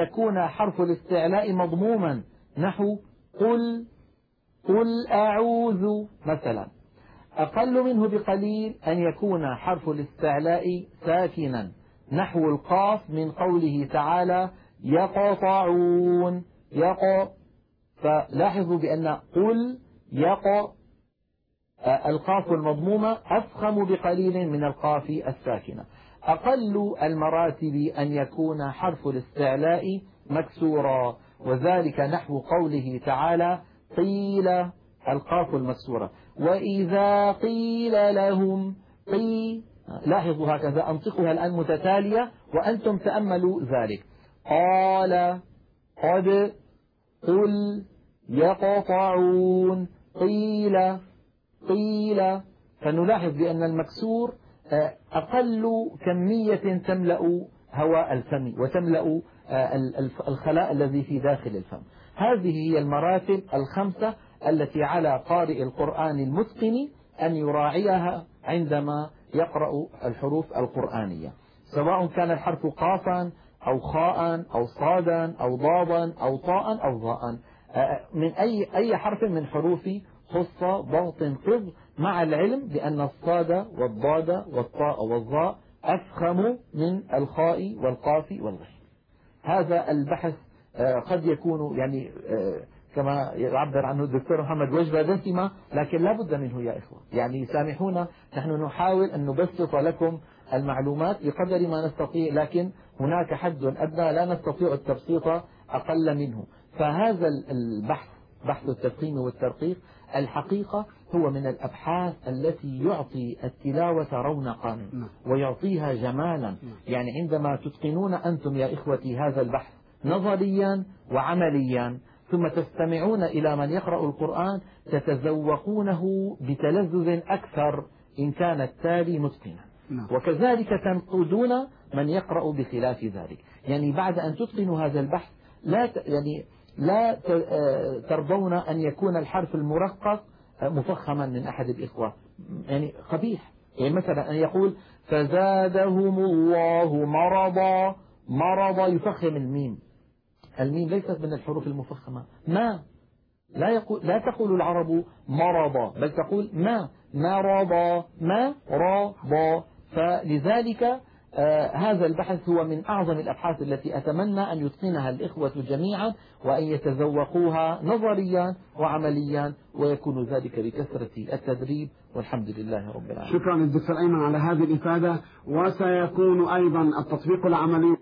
يكون حرف الاستعلاء مضموما نحو قل أعوذ مثلا. أقل منه بقليل أن يكون حرف الاستعلاء ساكنا نحو القاف من قوله تعالى يقطعون فلاحظوا بأن قل القاف المضمومة أفخم بقليل من القاف الساكنة. أقل المراتب أن يكون حرف الاستعلاء مكسورا، وذلك نحو قوله تعالى قيل القاف المكسورة وإذا قيل لهم لاحظوا هكذا أنطقها الآن متتالية وأنتم تأملوا ذلك. قال قد قل يقطعون قيل فنلاحظ بأن المكسور أقل كمية تملأ هواء الفم وتملأ الخلاء الذي في داخل الفم. هذه هي المراتب الخمسة التي على قارئ القرآن المتقن أن يراعيها عندما يقرأ الحروف القرآنية، سواء كان الحرف قافا أو خاء أو صادا أو ضادا أو طاء أو ظاء، من أي حرف من حروف خص ضغط قض، مع العلم بأن الصاد والضاد والطاء والظاء أفخم من الخاء والقاف والغين. هذا البحث قد يكون يعني كما يعبر عنه الدكتور محمد وجبة دسمة، لكن لا بد منه يا إخوة. يعني سامحونا، نحن نحاول أن نبسط لكم المعلومات بقدر ما نستطيع، لكن هناك حد أدنى لا نستطيع التبسيط أقل منه. فهذا البحث، بحث التفخيم والترقيق، الحقيقة هو من الأبحاث التي يعطي التلاوة رونقا ويعطيها جمالا. يعني عندما تتقنون أنتم يا إخوتي هذا البحث نظريا وعمليا، ثم تستمعون إلى من يقرأ القرآن، تتذوقونه بتلذذ أكثر إن كان التالي متقنا، وكذلك تنقدون من يقرأ بخلاف ذلك. يعني بعد أن تتقنوا هذا البحث لا ترضون أن يكون الحرف المرقق مفخما من أحد الإخوة، يعني قبيح. يعني مثلا أن يقول فزادهم الله مرضا يفخم الميم ليست من الحروف المفخمة. لا تقول العرب مرضا، بل تقول مرضا. فلذلك هذا البحث هو من أعظم الأبحاث التي أتمنى أن يتقنها الإخوة جميعا، وأن يتذوقوها نظريا وعمليا، ويكون ذلك بكثرة التدريب، والحمد لله رب العالمين. شكرا للدكتور أيمن على هذه الإفادة، وسيكون أيضا التطبيق العملي